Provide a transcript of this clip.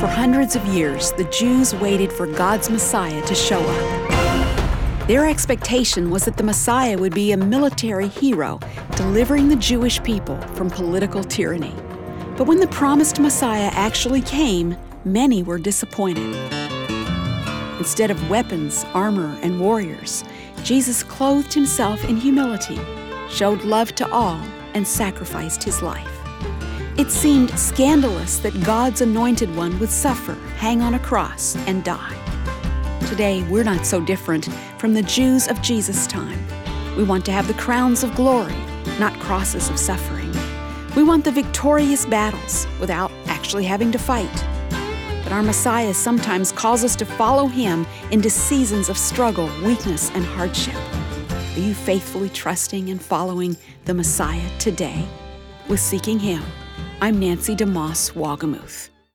For hundreds of years, the Jews waited for God's Messiah to show up. Their expectation was that the Messiah would be a military hero, delivering the Jewish people from political tyranny. But when the promised Messiah actually came, many were disappointed. Instead of weapons, armor, and warriors, Jesus clothed himself in humility, showed love to all, and sacrificed his life. It seemed scandalous that God's anointed one would suffer, hang on a cross, and die. Today, we're not so different from the Jews of Jesus' time. We want to have the crowns of glory, not crosses of suffering. We want the victorious battles without actually having to fight. But our Messiah sometimes calls us to follow him into seasons of struggle, weakness, and hardship. Are you faithfully trusting and following the Messiah today? With Seeking Him, I'm Nancy DeMoss Wagamuth.